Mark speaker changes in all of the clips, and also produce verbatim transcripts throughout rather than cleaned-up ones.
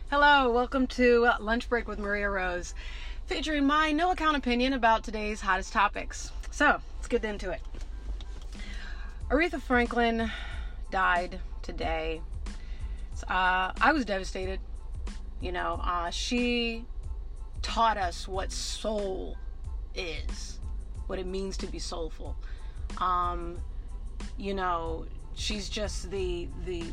Speaker 1: Hello, welcome to Lunch Break with Maria Rose, featuring my no account opinion about today's hottest topics. So, let's get into it. Aretha Franklin died today. Uh, I was devastated. You know, uh, she taught us what soul is, what it means to be soulful. Um, you know, she's just the the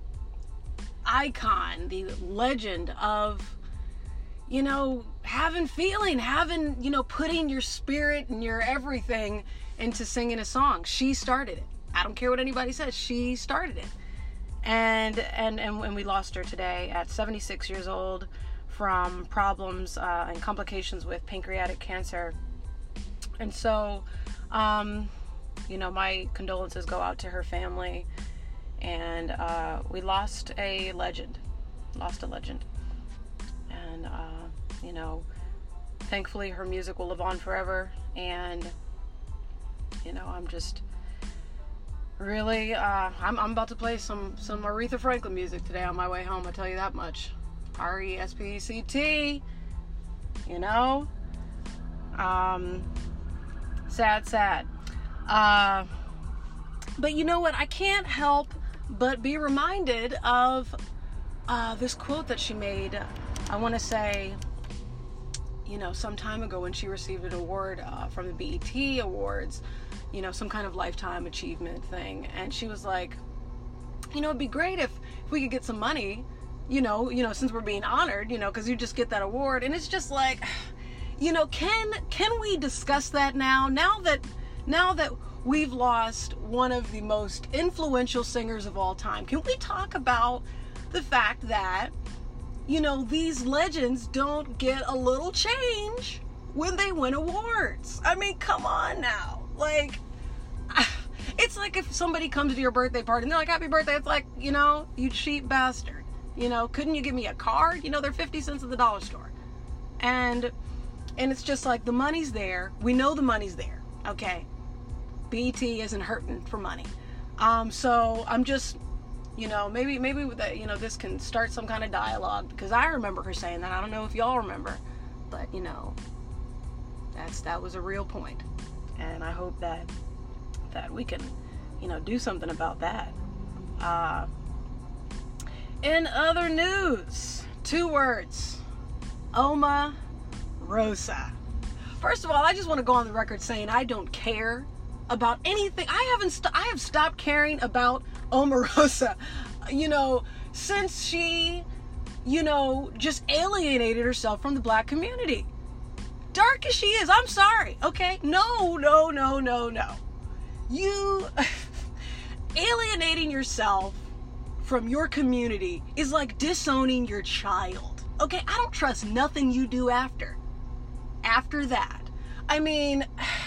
Speaker 1: icon, the legend of, you know, having feeling, having, you know, putting your spirit and your everything into singing a song. She started it. I don't care what anybody says. She started it. And and and when we lost her today at seventy-six years old from problems uh, and complications with pancreatic cancer. And so, um, you know, my condolences go out to her family. And uh, we lost a legend, lost a legend. And, uh, you know, thankfully her music will live on forever. And, you know, I'm just really, uh, I'm, I'm about to play some, some Aretha Franklin music today on my way home, I'll tell you that much. R E S P E C T, you know, um, sad, sad. Uh, but you know what, I can't help but be reminded of uh, this quote that she made, I want to say, you know, some time ago when she received an award uh, from the B E T Awards, you know, some kind of lifetime achievement thing. And she was like, you know, it'd be great if, if we could get some money, you know, you know, since we're being honored, you know, because you just get that award. And it's just like, you know, can can we discuss that now? Now that, now that we've lost one of the most influential singers of all time. Can we talk about the fact that, you know, these legends don't get a little change when they win awards? I mean, come on now. Like, it's like if somebody comes to your birthday party and they're like, happy birthday. It's like, you know, you cheap bastard. You know, couldn't you give me a card? You know, they're fifty cents at the dollar store. And, and it's just like, the money's there. We know the money's there. Okay. B E T isn't hurting for money. Um, so I'm just, you know, maybe, maybe that, you know, this can start some kind of dialogue, because I remember her saying that. I don't know if y'all remember, but you know, that's, that was a real point. And I hope that, that we can, you know, do something about that. Uh, in other news, two words, Omarosa. First of all, I just want to go on the record saying I don't care about anything. I haven't st- I have stopped caring about Omarosa, you know, since she, you know, just alienated herself from the black community. Dark as she is, I'm sorry, okay? No, no, no, no, no. You alienating yourself from your community is like disowning your child, okay? I don't trust nothing you do after. After that. I mean,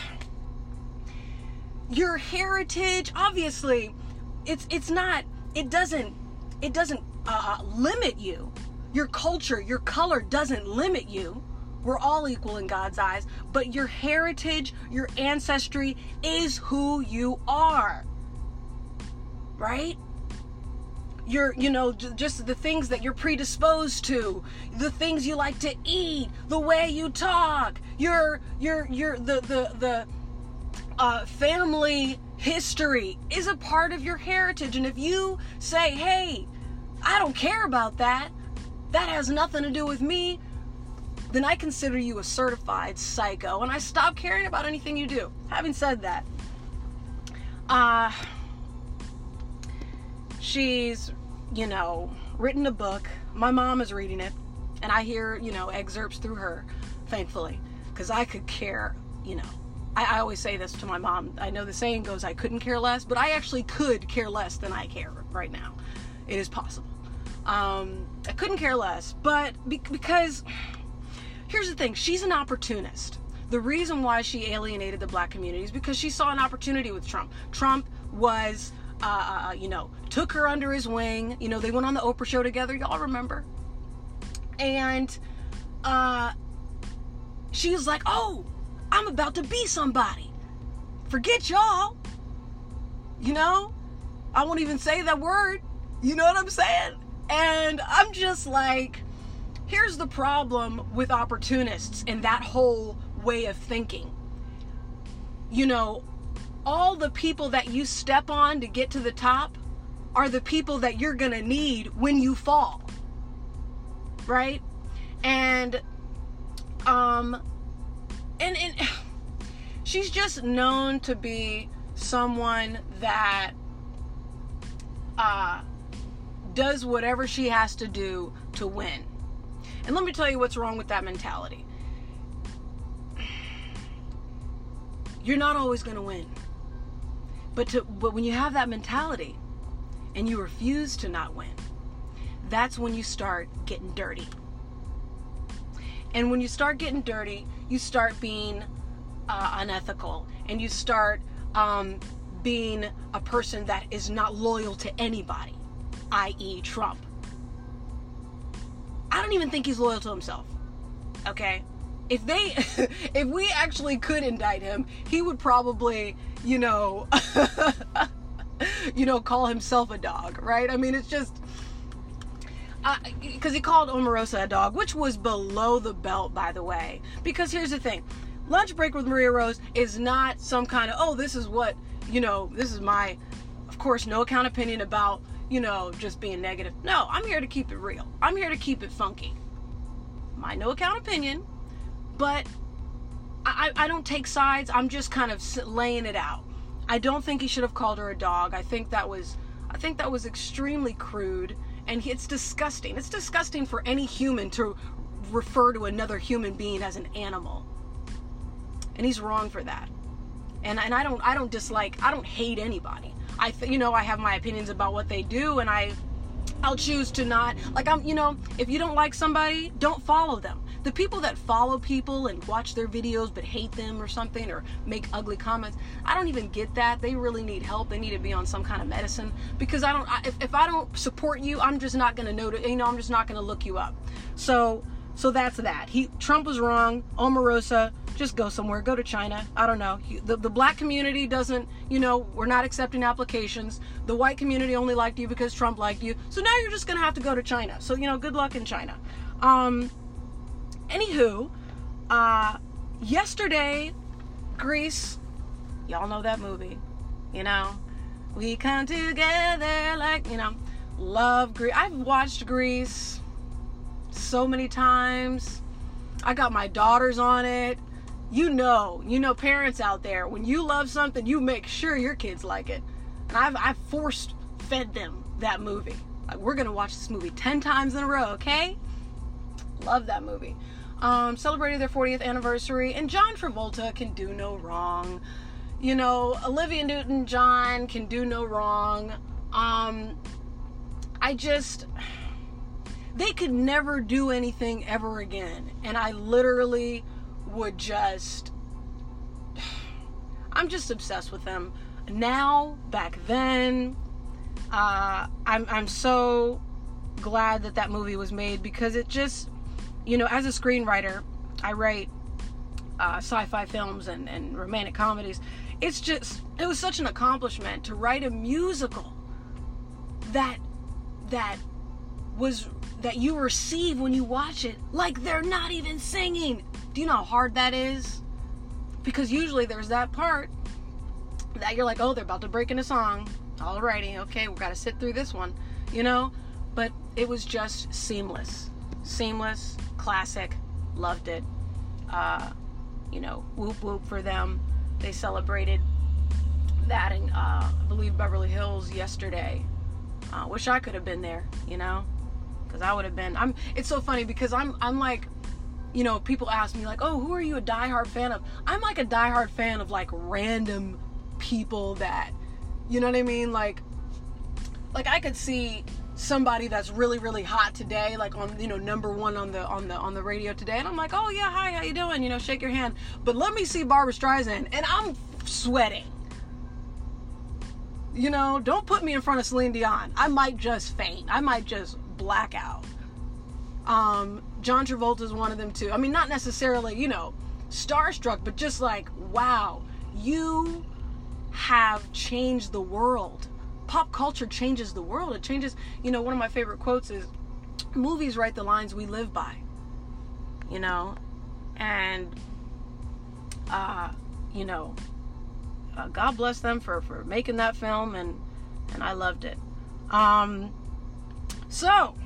Speaker 1: your heritage, obviously, it's it's not, it doesn't, it doesn't uh, limit you. Your culture, your color doesn't limit you. We're all equal in God's eyes, but your heritage, your ancestry is who you are, right? Your, you know, just the things that you're predisposed to, the things you like to eat, the way you talk, your, your, your, the, the, the, Uh, family history is a part of your heritage. And if you say, hey, I don't care about that, that has nothing to do with me, then I consider you a certified psycho, and I stop caring about anything you do. Having said that, uh, she's, you know, written a book. My mom is reading it, and I hear, you know, excerpts through her, thankfully, because I could care, you know. I, I always say this to my mom. I know the saying goes, I couldn't care less, but I actually could care less than I care right now. It is possible. Um, I couldn't care less, but be- because here's the thing. She's an opportunist. The reason why she alienated the black community is because she saw an opportunity with Trump. Trump was, uh, you know, took her under his wing. You know, they went on the Oprah show together. Y'all remember? And uh, she was like, oh, I'm about to be somebody. Forget y'all. You know, I won't even say that word. You know what I'm saying? And I'm just like, here's the problem with opportunists and that whole way of thinking. You know, all the people that you step on to get to the top are the people that you're gonna need when you fall, right? And um and, and she's just known to be someone that uh does whatever she has to do to win. And let me tell you what's wrong with that mentality. You're not always gonna win. But to but when you have that mentality and you refuse to not win, that's when you start getting dirty. And when you start getting dirty, you start being uh, unethical, and you start um, being a person that is not loyal to anybody, that is. Trump. I don't even think he's loyal to himself. Okay? If they, if we actually could indict him, he would probably, you know, you know, call himself a dog, right? I mean, it's just, because uh, he called Omarosa a dog, which was below the belt, by the way. Because here's the thing. Lunch Break with Maria Rose is not some kind of, oh, this is what, you know, this is my, of course, no account opinion about, you know, just being negative. No, I'm here to keep it real. I'm here to keep it funky. My no account opinion, but I, I don't take sides. I'm just kind of laying it out. I don't think he should have called her a dog. I think that was, I think that was extremely crude, and it's disgusting. It's disgusting for any human to refer to another human being as an animal. And he's wrong for that. And and I don't I don't dislike, I don't hate anybody. I th- you know, I have my opinions about what they do, and I I'll choose to not, like, I'm, you know, if you don't like somebody, don't follow them. The people that follow people and watch their videos but hate them or something, or make ugly comments, I don't even get that. They really need help. They need to be on some kind of medicine, because I don't, I, if, if I don't support you, I'm just not going to know, you know, I'm just not going to look you up. So, so that's that. He, Trump was wrong. Omarosa, just go somewhere. Go to China. I don't know. The, the black community doesn't, you know, we're not accepting applications. The white community only liked you because Trump liked you. So now you're just going to have to go to China. So, you know, good luck in China. Um, anywho, uh, yesterday, Grease, y'all know that movie, you know, we come together like, you know, love Grease. I've watched Grease so many times. I got my daughters on it. You know, you know, parents out there, when you love something, you make sure your kids like it. And I've, I've forced fed them that movie. Like, we're going to watch this movie ten times in a row, okay? Love that movie. Um, celebrated their fortieth anniversary, and John Travolta can do no wrong. You know, Olivia Newton-John can do no wrong. Um, I just, they could never do anything ever again. And I literally would just, I'm just obsessed with them now. Back then, uh, I'm I'm so glad that that movie was made, because it just, you know, as a screenwriter, I write uh, sci-fi films and, and romantic comedies. It's just, it was such an accomplishment to write a musical that that was that you receive when you watch it like they're not even singing. Do you know how hard that is? Because usually there's that part that you're like, oh, they're about to break into song. Alrighty, okay, we've got to sit through this one, you know? But it was just seamless. Seamless, classic, loved it. Uh, you know, whoop whoop for them. They celebrated that in, uh, I believe, Beverly Hills yesterday. Uh, wish I could have been there, you know? Because I would have been, I'm, it's so funny because I'm, I'm like, you know, people ask me like, oh, who are you a diehard fan of? I'm like a diehard fan of like random people that, you know what I mean? Like, like I could see somebody that's really, really hot today, like on, you know, number one on the, on the, on the radio today. And I'm like, oh yeah, hi, how you doing? You know, shake your hand. But let me see Barbra Streisand and I'm sweating. You know, don't put me in front of Celine Dion. I might just faint. I might just black out. Um, John Travolta is one of them too. I mean, not necessarily, you know, starstruck, but just like, wow, you have changed the world. Pop culture changes the world. It changes, you know, one of my favorite quotes is movies write the lines we live by, you know, and, uh, you know, uh, God bless them for, for making that film, and, and I loved it. Um, so,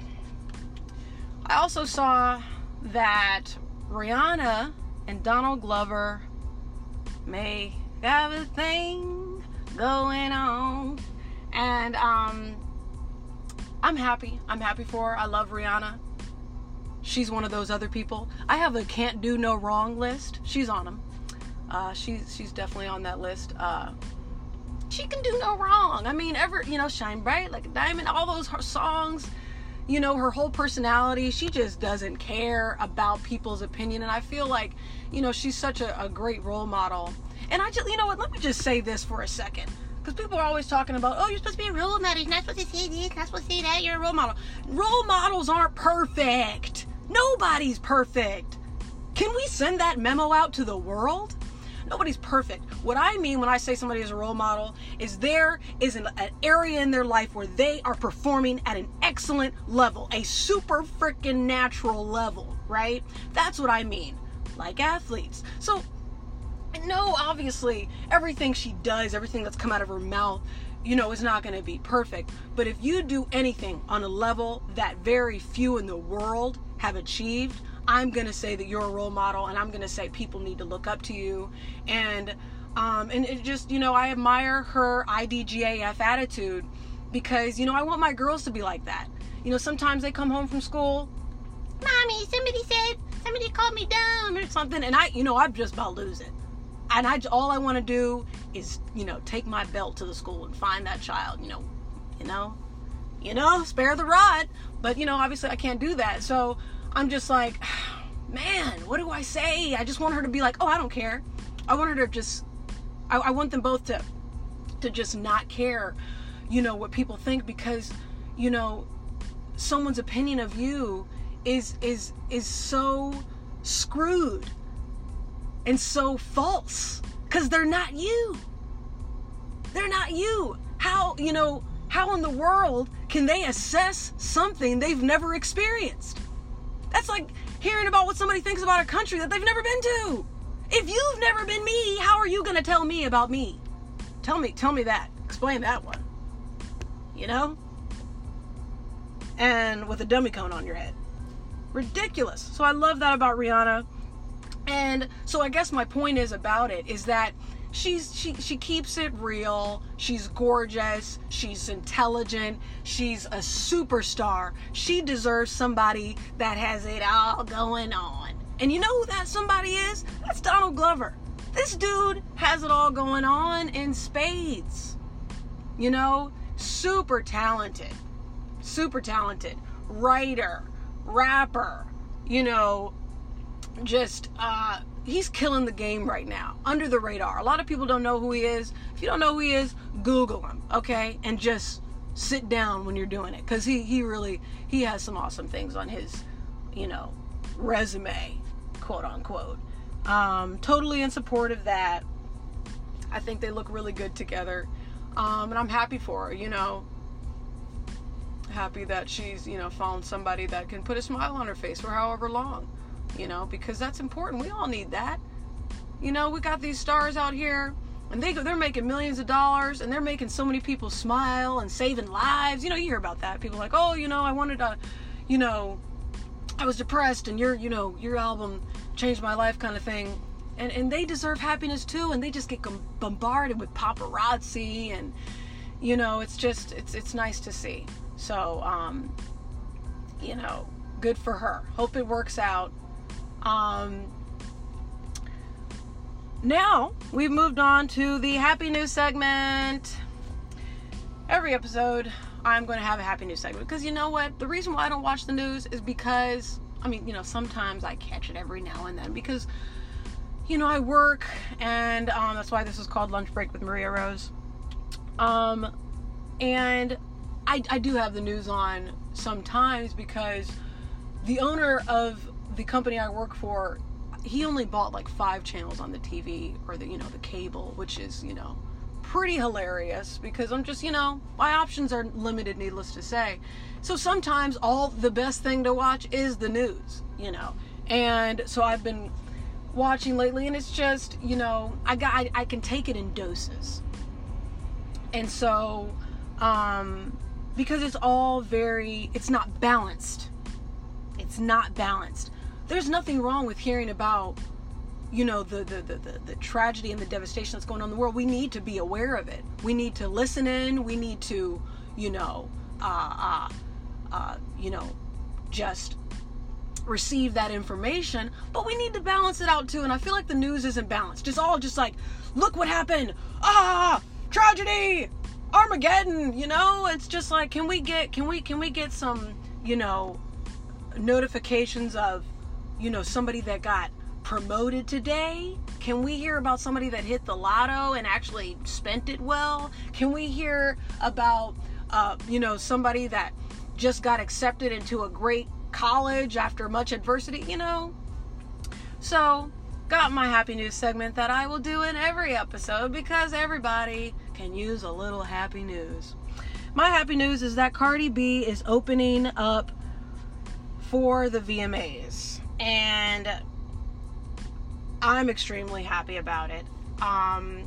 Speaker 1: I also saw that Rihanna and Donald Glover may have a thing going on, and, um, I'm happy. I'm happy for her. I love Rihanna. She's one of those other people. I have a can't do no wrong list. She's on them. Uh, she's she's definitely on that list. Uh, she can do no wrong. I mean, ever, you know, shine bright like a diamond. All those her songs, you know, her whole personality. She just doesn't care about people's opinion. And I feel like, you know, she's such a, a great role model. And I just, you know what, let me just say this for a second. Because people are always talking about, oh, you're supposed to be a role model. You're not supposed to say this, you're not supposed to say that. You're a role model. Role models aren't perfect. Nobody's perfect. Can we send that memo out to the world? Nobody's perfect. What I mean when I say somebody is a role model is there is an, an area in their life where they are performing at an excellent level, a super freaking natural level, right? That's what I mean. Like athletes. So, no, obviously, everything she does, everything that's come out of her mouth, you know, is not going to be perfect. But if you do anything on a level that very few in the world have achieved, I'm going to say that you're a role model, and I'm going to say people need to look up to you. And, um, and it just, you know, I admire her I D G A F attitude because, you know, I want my girls to be like that. You know, sometimes they come home from school, Mommy, somebody said, somebody called me dumb or something, and I, you know, I'm just about to lose it. And I, all I want to do is, you know, take my belt to the school and find that child, you know, you know, you know, spare the rod. But, you know, obviously I can't do that. So I'm just like, man, what do I say? I just want her to be like, oh, I don't care. I want her to just, I, I want them both to, to just not care, you know, what people think, because, you know, someone's opinion of you is, is, is so screwed. And so false, because they're not you. They're not you. How, you know, how in the world can they assess something they've never experienced? That's like hearing about what somebody thinks about a country that they've never been to. If you've never been me, how are you going to tell me about me? Tell me, tell me that. Explain that one. You know? And with a dummy cone on your head. Ridiculous. So I love that about Rihanna. And so I guess my point is about it is that she's she she keeps it real. She's gorgeous. She's intelligent. She's a superstar. She deserves somebody that has it all going on. And you know who that somebody is? That's Donald Glover. This dude has it all going on in spades. You know, super talented. Super talented. Writer, rapper, you know, just uh he's killing the game right now, under the radar. A lot of people don't know who he is. If you don't know who he is, Google him, okay? And just sit down when you're doing it, because he he really he has some awesome things on his, you know, resume, quote unquote. Um totally in support of that. I think they look really good together, um and I'm happy for her, you know. Happy that she's, you know, found somebody that can put a smile on her face for however long. You know, because that's important. We all need that. You know, we got these stars out here, and they they're making millions of dollars, and they're making so many people smile and saving lives. You know, you hear about that. People are like, oh, you know, I wanted to, you know, I was depressed, and your, you know, your album changed my life, kind of thing. And and they deserve happiness too, and they just get bombarded with paparazzi, and you know, it's just it's it's nice to see. So, um, you know, good for her. Hope it works out. Um, now we've moved on to the happy news segment. Every episode I'm going to have a happy news segment, because you know what? The reason why I don't watch the news is because, I mean, you know, sometimes I catch it every now and then because, you know, I work, and um, that's why this is called Lunch Break with Maria Rose. Um, and I, I do have the news on sometimes because the owner of the company I work for, he only bought like five channels on the T V, or the, you know, the cable, which is, you know, pretty hilarious because I'm just, you know, my options are limited, needless to say. So sometimes all the best thing to watch is the news, you know. And so I've been watching lately, and it's just, you know, I got I, I can take it in doses. And so um because it's all very, it's not balanced. It's not balanced. There's nothing wrong with hearing about, you know, the, the, the, the, the tragedy and the devastation that's going on in the world. We need to be aware of it. We need to listen in. We need to, you know, uh, uh, uh, you know, just receive that information. But we need to balance it out too. And I feel like the news isn't balanced. It's all just like, look what happened. Ah, tragedy, Armageddon. You know, it's just like, can we get, can we, can we get some, you know, notifications of, you know, somebody that got promoted today? Can we hear about somebody that hit the lotto and actually spent it well? Can we hear about uh, you know, somebody that just got accepted into a great college after much adversity, you know? So, got my happy news segment that I will do in every episode because everybody can use a little happy news. My happy news is that Cardi B is opening up for the V M As, and I'm extremely happy about it. Um,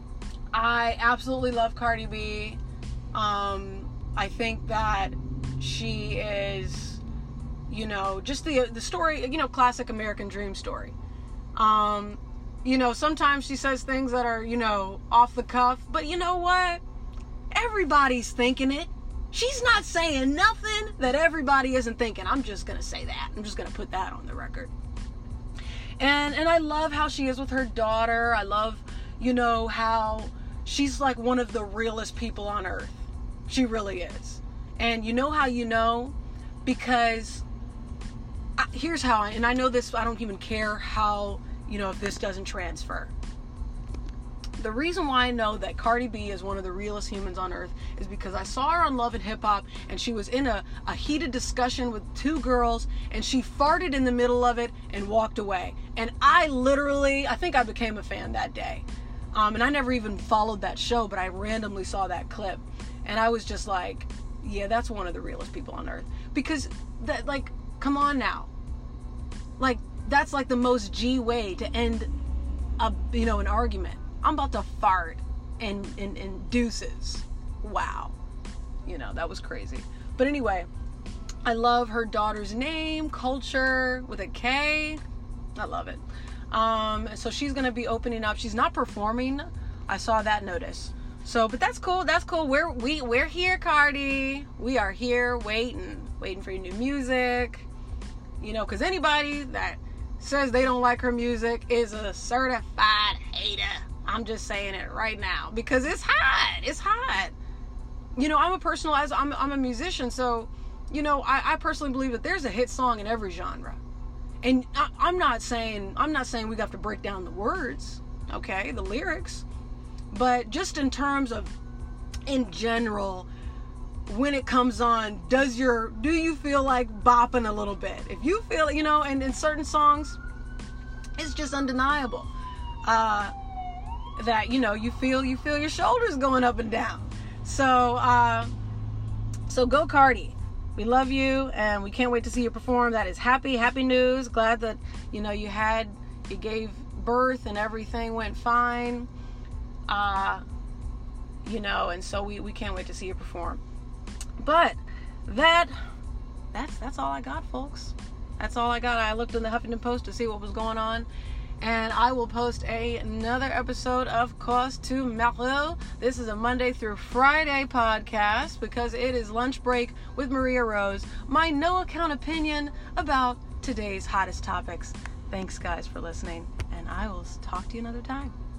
Speaker 1: I absolutely love Cardi B. Um, I think that she is, you know, just the the story, you know, classic American dream story. Um, you know, sometimes she says things that are, you know, off the cuff, but you know what? Everybody's thinking it. She's not saying nothing that everybody isn't thinking. I'm just going to say that. I'm just going to put that on the record. And and I love how she is with her daughter. I love, you know, how she's like one of the realest people on earth. She really is. And you know how you know? Because I, here's how, I, and I know this, I don't even care how, you know, if this doesn't transfer. The reason why I know that Cardi B is one of the realest humans on earth is because I saw her on Love and Hip Hop, and she was in a, a heated discussion with two girls, and she farted in the middle of it and walked away. And I literally, I think I became a fan that day. Um, and I never even followed that show, but I randomly saw that clip. And I was just like, yeah, that's one of the realest people on earth. Because, that, like, come on now. Like, that's like the most G way to end a, you know, an argument. I'm about to fart and, and, and deuces. Wow. You know, that was crazy. But anyway, I love her daughter's name, Culture, with a K. I love it. Um, so she's going to be opening up. She's not performing. I saw that notice. So, but that's cool. That's cool. We're, we, we're here, Cardi. We are here waiting, waiting for your new music. You know, because anybody that says they don't like her music is a certified hater. I'm just saying it right now because it's hot. It's hot. You know, I'm a personalized, I'm, I'm a musician. So, you know, I, I personally believe that there's a hit song in every genre. And I, I'm not saying, I'm not saying we have to break down the words, okay, the lyrics, but just in terms of, in general, when it comes on, does your, do you feel like bopping a little bit? If you feel, you know, and in certain songs, it's just undeniable. Uh, that, you know, you feel, you feel your shoulders going up and down. So, uh, so go Cardi. We love you and we can't wait to see you perform. That is happy, happy news. Glad that, you know, you had, you gave birth and everything went fine. Uh, you know, and so we, we can't wait to see you perform. But that, that's, that's all I got, folks. That's all I got. I looked in the Huffington Post to see what was going on. And I will post a, another episode of Cause to Marot. This is a Monday through Friday podcast because it is lunch break with Maria Rose. My no account opinion about today's hottest topics. Thanks, guys, for listening. And I will talk to you another time.